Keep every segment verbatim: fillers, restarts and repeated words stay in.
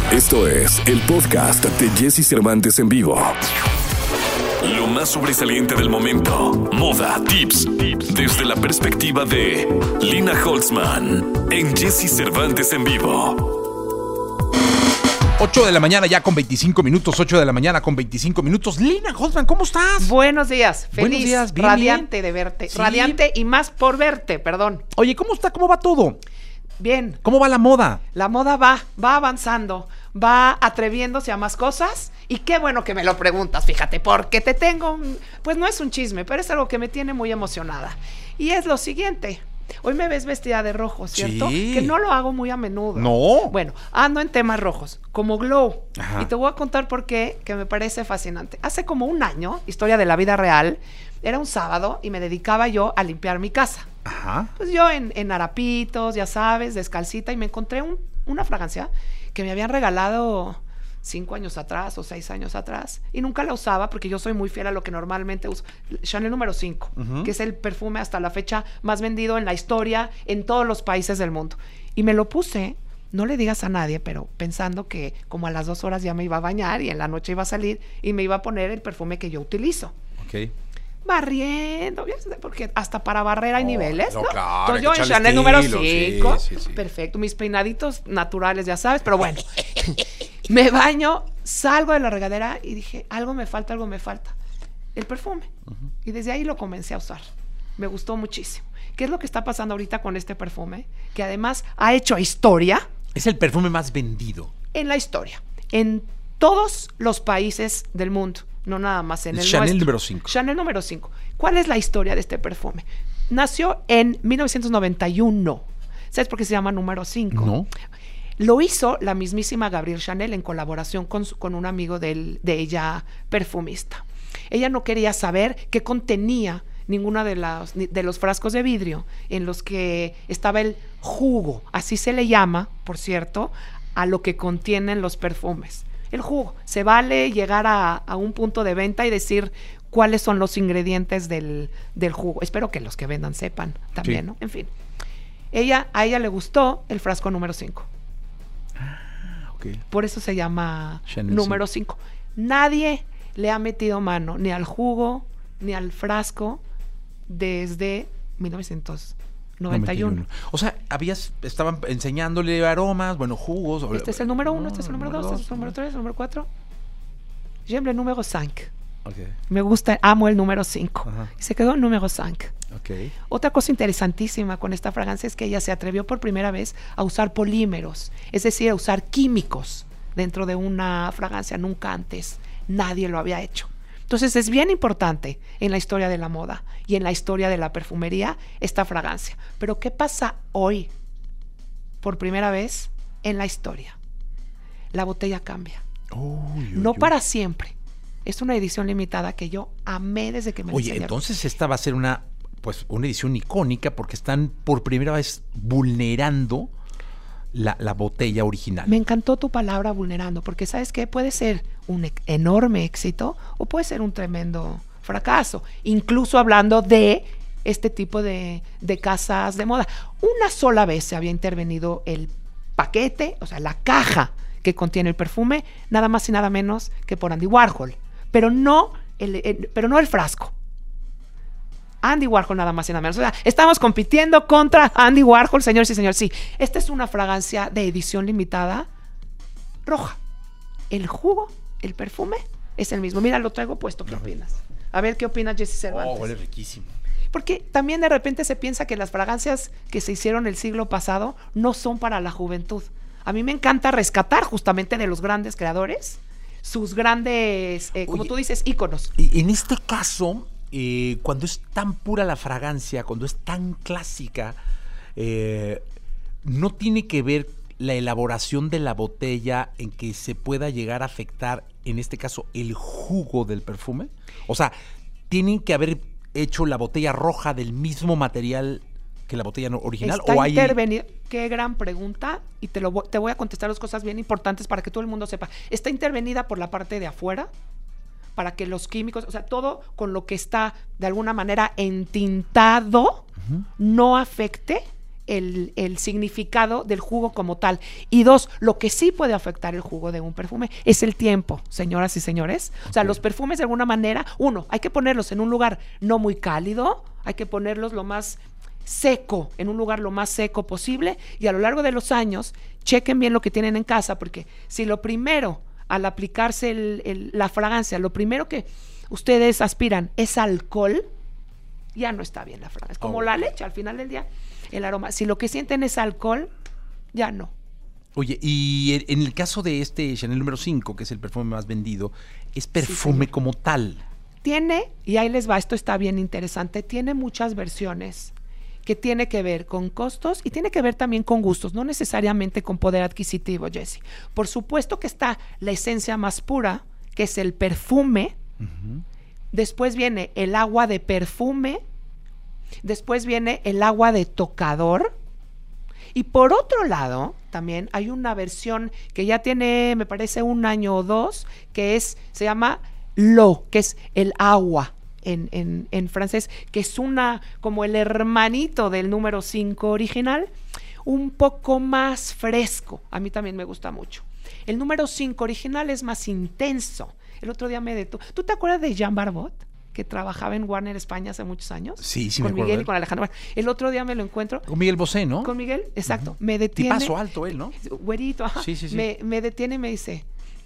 Esto es el podcast de Jesse Cervantes en vivo. Lo más sobresaliente del momento. Moda, tips, tips desde la perspectiva de Lina Holtzman en Jesse Cervantes en vivo. ocho de la mañana ya con veinticinco minutos, ocho de la mañana con veinticinco minutos. Lina Holtzman, ¿cómo estás? Buenos días, feliz, Buenos días, bien, radiante bien. de verte, Sí. radiante y más por verte, perdón. Oye, ¿cómo está? ¿Cómo va todo? Bien, ¿Cómo va la moda? la moda va, va avanzando, va atreviéndose a más cosas y qué bueno que me lo preguntas, fíjate, porque te tengo, un- pues no es un chisme, pero es algo que me tiene muy emocionada. Y es lo siguiente, hoy me ves vestida de rojo, ¿cierto? Sí. Que no lo hago muy a menudo. No. Bueno, ando en temas rojos, como glow. Ajá. Y te voy a contar por qué, que me parece fascinante. Hace como un año, historia de la vida real, era un sábado y me dedicaba yo a limpiar mi casa. Ajá. Pues yo en, en harapitos, ya sabes, descalcita, y me encontré un- una fragancia que me habían regalado cinco años atrás o seis años atrás y nunca la usaba porque yo soy muy fiel a lo que normalmente uso. Chanel número cinco, Ujú. que es el perfume hasta la fecha más vendido en la historia en todos los países del mundo. Y me lo puse, no le digas a nadie, pero pensando que como a las dos horas ya me iba a bañar y en la noche iba a salir y me iba a poner el perfume que yo utilizo. Ok. Barriendo, ¿ves? Porque hasta para barrer hay Oh, niveles, no, ¿no? claro, Entonces hay yo que en echarle Chanel número estilo, sí, cinco, sí, sí. perfecto, mis peinaditos naturales, ya sabes, pero bueno, me baño, salgo de la regadera y dije, algo me falta, algo me falta, el perfume. Y desde ahí lo comencé a usar, me gustó muchísimo. ¿Qué es lo que está pasando ahorita con este perfume? Que además ha hecho historia Es el perfume más vendido. en la historia, en todos los países del mundo, no nada más en el Chanel nuestro. número cinco. Chanel número cinco. ¿Cuál es la historia de este perfume? Nació en mil novecientos noventa y uno. ¿Sabes por qué se llama número cinco? No. Lo hizo la mismísima Gabrielle Chanel en colaboración con, su- con un amigo de, él- de ella, perfumista. Ella no quería saber qué contenía ninguno de, las- ni- de los frascos de vidrio en los que estaba el jugo, así se le llama, por cierto, a lo que contienen los perfumes. El jugo. Se vale llegar a, a un punto de venta y decir cuáles son los ingredientes del, del jugo. Espero que los que vendan sepan también, Sí. ¿no? En fin. Ella, a ella le gustó el frasco número cinco. Ok. Por eso se llama Chanel número cinco. Nadie le ha metido mano ni al jugo ni al frasco desde mil novecientos noventa y uno. O sea, habías, estaban enseñándole aromas, bueno, jugos. o- Este es el número uno, No, este es el número dos, este es el número dos. tres, el número cuatro. J'aime le número cinco. Ok. Me gusta, amo el número cinco. Ajá. Y se quedó el número cinco. Ok. Otra cosa interesantísima con esta fragancia es que ella se atrevió por primera vez a usar polímeros, es decir, a usar químicos dentro de una fragancia. Nunca antes nadie lo había hecho. Entonces es bien importante en la historia de la moda y en la historia de la perfumería esta fragancia. Pero ¿qué pasa hoy? Por primera vez en la historia. La botella cambia. Uy, uy, No uy. para siempre. Es una edición limitada que yo amé desde que me la Oye, enseñaron. entonces esta va a ser una, pues, una edición icónica porque están por primera vez vulnerando la, la botella original. Me encantó tu palabra vulnerando, porque ¿sabes qué? Puede ser un e- enorme éxito o puede ser un tremendo fracaso, incluso hablando de este tipo de, de casas de moda. Una sola vez se había intervenido el paquete, o sea, la caja que contiene el perfume, nada más y nada menos que por Andy Warhol, pero no el, el- pero no el frasco. Andy Warhol nada más y nada menos. O sea, estamos compitiendo contra Andy Warhol, señores y señores. Sí, esta es una fragancia de edición limitada roja. El jugo, el perfume, es el mismo. Mira, lo traigo puesto. ¿Qué opinas? A ver, ¿qué opinas, Jesse Cervantes? Oh, huele riquísimo. Porque también de repente se piensa que las fragancias que se hicieron el siglo pasado no son para la juventud. A mí me encanta rescatar justamente de los grandes creadores sus grandes, eh, como Oye, tú dices, íconos. Y en este caso, eh, cuando es tan pura la fragancia, cuando es tan clásica, eh, no tiene que ver la elaboración de la botella en que se pueda llegar a afectar, en este caso, el jugo del perfume. O sea, tienen que haber hecho la botella roja del mismo material que la botella no- original. Está ¿O hay... intervenido. Qué gran pregunta. Y te, lo, vo- te voy a contestar dos cosas bien importantes para que todo el mundo sepa. Está intervenida por la parte de afuera, para que los químicos, o sea, todo con lo que está de alguna manera entintado, uh-huh, no afecte el, el significado del jugo como tal. Y dos, lo que sí puede afectar el jugo de un perfume es el tiempo, señoras y señores. O sea, los perfumes de alguna manera, uno, hay que ponerlos en un lugar no muy cálido, hay que ponerlos lo más seco, en un lugar lo más seco posible, y a lo largo de los años, chequen bien lo que tienen en casa, porque si lo primero, al aplicarse el, el, la fragancia, lo primero que ustedes aspiran es alcohol, ya no está bien la fragancia. Es como oh. la leche, al final del día, el aroma. Si lo que sienten es alcohol, ya no. Oye, y en el caso de este Chanel número cinco, que es el perfume más vendido, ¿es perfume sí, como tal? Tiene, y ahí les va, esto está bien interesante, tiene muchas versiones que tiene que ver con costos y tiene que ver también con gustos, no necesariamente con poder adquisitivo, Jessie. Por supuesto que está la esencia más pura, que es el perfume. Uh-huh. Después viene el agua de perfume. Después viene el agua de tocador. Y por otro lado, también hay una versión que ya tiene, me parece, un año o dos, que es, se llama L'eau, que es el agua. En, en, en francés, que es una como el hermanito del número cinco original, un poco más fresco. A mí también me gusta mucho. El número cinco original es más intenso. El otro día me detuve. ¿Tú te acuerdas de Jean Barbot, que trabajaba en Warner España hace muchos años? Sí, sí, con me Miguel acuerdo. y con Alejandro. El otro día me lo encuentro. Con Miguel Bosé, ¿no? Con Miguel, exacto. Uh-huh. Me detiene. Tipazo alto él, ¿no? Güerito, ajá. Sí, sí, sí. Me, me detiene y me dice,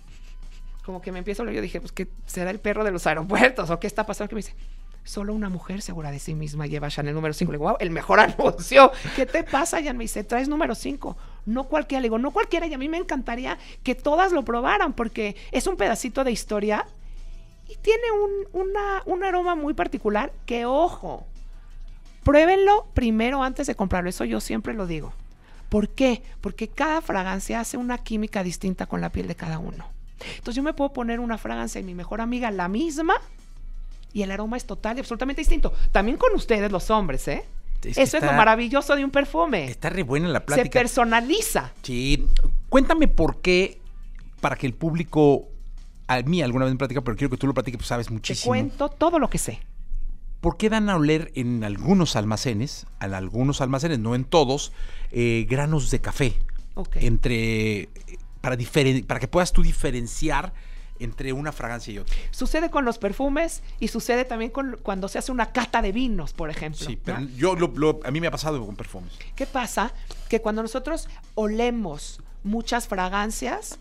como que me empiezo a leer, yo dije, pues que será el perro de los aeropuertos, o qué está pasando, que me dice, solo una mujer segura de sí misma lleva Chanel número cinco. Le digo, wow, el mejor anuncio. ¿Qué te pasa, Jan? Me dice, traes número cinco. No cualquiera. Le digo, no cualquiera. Y a mí me encantaría que todas lo probaran, porque es un pedacito de historia y tiene un, una, un aroma muy particular que, ojo, pruébenlo primero antes de comprarlo. Eso yo siempre lo digo. ¿Por qué? Porque cada fragancia hace una química distinta con la piel de cada uno. Entonces yo me puedo poner una fragancia y mi mejor amiga la misma y el aroma es total y absolutamente distinto. También con ustedes los hombres, ¿eh? Es Eso está, es lo maravilloso de un perfume. Está re buena la plática. Se personaliza. Sí. Cuéntame por qué, para que el público, a mí alguna vez me platica, pero quiero que tú lo platiques, pues sabes muchísimo. Te cuento todo lo que sé. ¿Por qué dan a oler en algunos almacenes, en algunos almacenes, no en todos, eh, granos de café? Okay. Entre... Para, diferen- para que puedas tú diferenciar entre una fragancia y otra. Sucede con los perfumes y sucede también con, cuando se hace una cata de vinos, por ejemplo. Sí, pero ¿no? yo lo, lo, a mí me ha pasado con perfumes. ¿Qué pasa? Que cuando nosotros olemos muchas fragancias,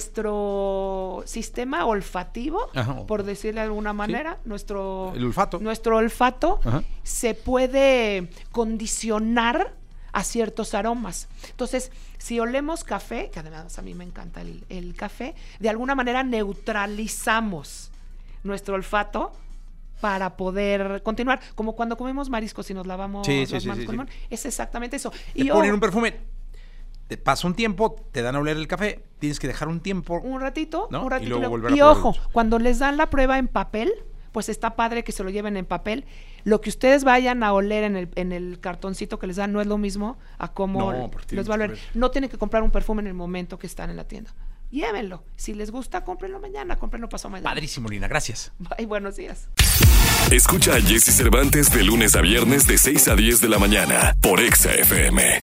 nuestro sistema olfativo, Ajá. por decirle de alguna manera, ¿sí? nuestro, El olfato, nuestro olfato se puede condicionar a ciertos aromas. Entonces, si olemos café, que además a mí me encanta el, el café, de alguna manera neutralizamos nuestro olfato para poder continuar. Como cuando comemos mariscos y nos lavamos sí, sí, las sí, manos sí, con sí. limón. Es exactamente eso. Te y ponen oh, un perfume, te pasa un tiempo, te dan a oler el café, tienes que dejar un tiempo. Un ratito, ¿no? un ratito. Y, luego y, volver a y ojo, cuando les dan la prueba en papel, pues está padre que se lo lleven en papel. Lo que ustedes vayan a oler en el, en el cartoncito que les dan no es lo mismo a cómo no, les va a oler. No tienen que comprar un perfume en el momento que están en la tienda. Llévenlo. Si les gusta, cómprenlo mañana, cómprenlo pasado mañana. Padrísimo, Lina, gracias. Bye, buenos días. Escucha a Jessie Cervantes de lunes a viernes de seis a diez de la mañana por Exa F M.